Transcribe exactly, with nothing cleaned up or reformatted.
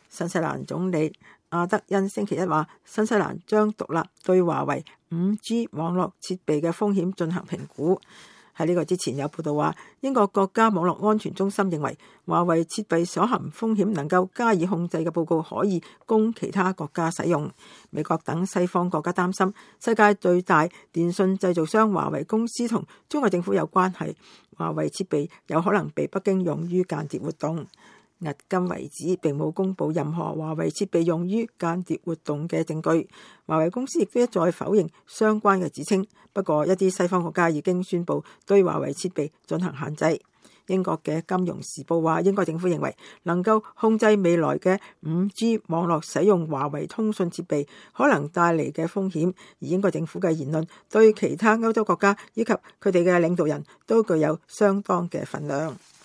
新西蘭總理阿德恩星期一話，新西蘭將獨立對華為五 G 網絡設備嘅風險進行評估。喺呢個之前有報道話，英國國家網絡安全中心認為華為設備所含風險能夠加以控制嘅報告可以供其他國家使用。美國等西方國家擔心世界最大電信製造商華為公司同中國政府有關係，華為設備有可能被北京用於間諜活動。迄今為止並冇公布任何華為設備用於間諜活動嘅證據。華為公司亦都一再否認相關嘅指稱。不過一啲西方國家已經宣布對華為設備進行限制。英國嘅《金融時報》話，英國政府認為能夠控制未來嘅五 G 網絡使用華為通訊設備可能帶嚟嘅風險，而英國政府嘅言論對其他歐洲國家以及佢哋嘅領導人都具有相當嘅份量。